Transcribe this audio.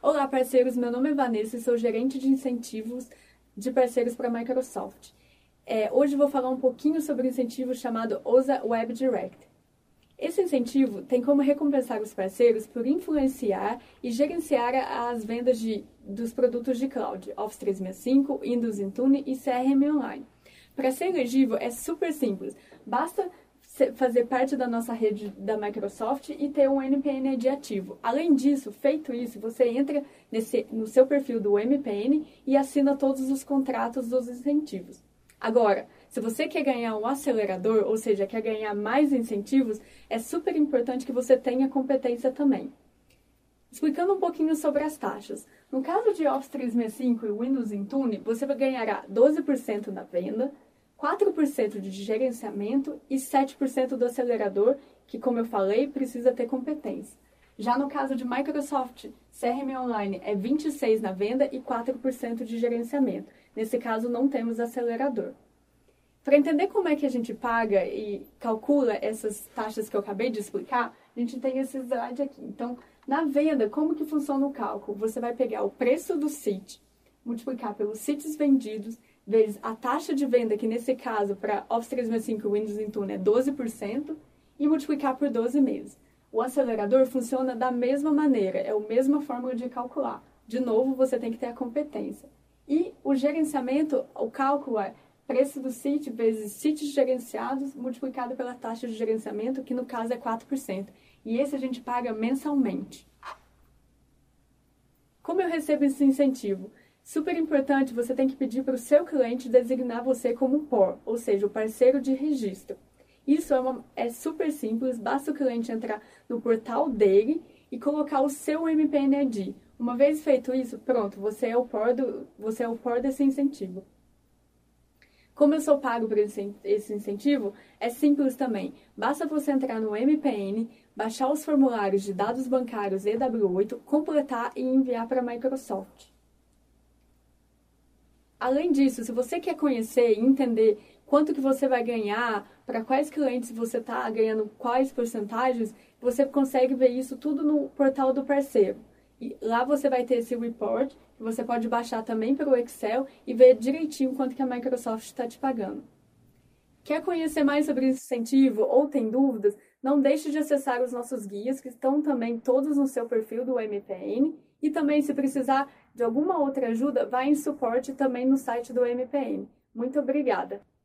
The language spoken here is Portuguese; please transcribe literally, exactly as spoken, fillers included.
Olá, parceiros! Meu nome é Vanessa e sou gerente de incentivos de parceiros para a Microsoft. É, hoje vou falar um pouquinho sobre o incentivo chamado O S A Web Direct. Esse incentivo tem como recompensar os parceiros por influenciar e gerenciar as vendas de, dos produtos de cloud, Office trezentos e sessenta e cinco, Windows Intune e C R M Online. Para ser elegível é super simples, basta fazer parte da nossa rede da Microsoft e ter um M P N I D ativo. Além disso, feito isso, você entra nesse, no seu perfil do M P N e assina todos os contratos dos incentivos. Agora, se você quer ganhar um acelerador, ou seja, quer ganhar mais incentivos, é super importante que você tenha competência também. Explicando um pouquinho sobre as taxas. No caso de Office trezentos e sessenta e cinco e Windows Intune, você ganhará doze por cento da venda, quatro por cento de gerenciamento e sete por cento do acelerador, que, como eu falei, precisa ter competência. Já no caso de Microsoft, C R M Online é vinte e seis por cento na venda e quatro por cento de gerenciamento. Nesse caso, não temos acelerador. Para entender como é que a gente paga e calcula essas taxas que eu acabei de explicar, a gente tem esse slide aqui. Então, na venda, como que funciona o cálculo? Você vai pegar o preço do site, multiplicar pelos sites vendidos, vezes a taxa de venda, que nesse caso, para Office trezentos e sessenta e cinco e Windows Intune é doze por cento, e multiplicar por doze meses. O acelerador funciona da mesma maneira, é a mesma fórmula de calcular. De novo, você tem que ter a competência. E o gerenciamento, o cálculo é preço do sítio vezes sítios gerenciados multiplicado pela taxa de gerenciamento, que no caso é quatro por cento. E esse a gente paga mensalmente. Como eu recebo esse incentivo? Super importante, você tem que pedir para o seu cliente designar você como P O R, ou seja, o parceiro de registro. Isso é, uma, é super simples, basta o cliente entrar no portal dele e colocar o seu M P N I D. Uma vez feito isso, pronto, você é o P O R, do, você é o P O R desse incentivo. Como eu sou pago por esse incentivo, é simples também. Basta você entrar no M P N, baixar os formulários de dados bancários E W oito, completar e enviar para a Microsoft. Além disso, se você quer conhecer e entender quanto que você vai ganhar, para quais clientes você está ganhando quais porcentagens, você consegue ver isso tudo no portal do parceiro. E lá você vai ter esse report, que você pode baixar também pelo Excel e ver direitinho quanto que a Microsoft está te pagando. Quer conhecer mais sobre esse incentivo ou tem dúvidas? Não deixe de acessar os nossos guias, que estão também todos no seu perfil do M P N. E também, se precisar de alguma outra ajuda, vá em suporte também no site do M P N. Muito obrigada!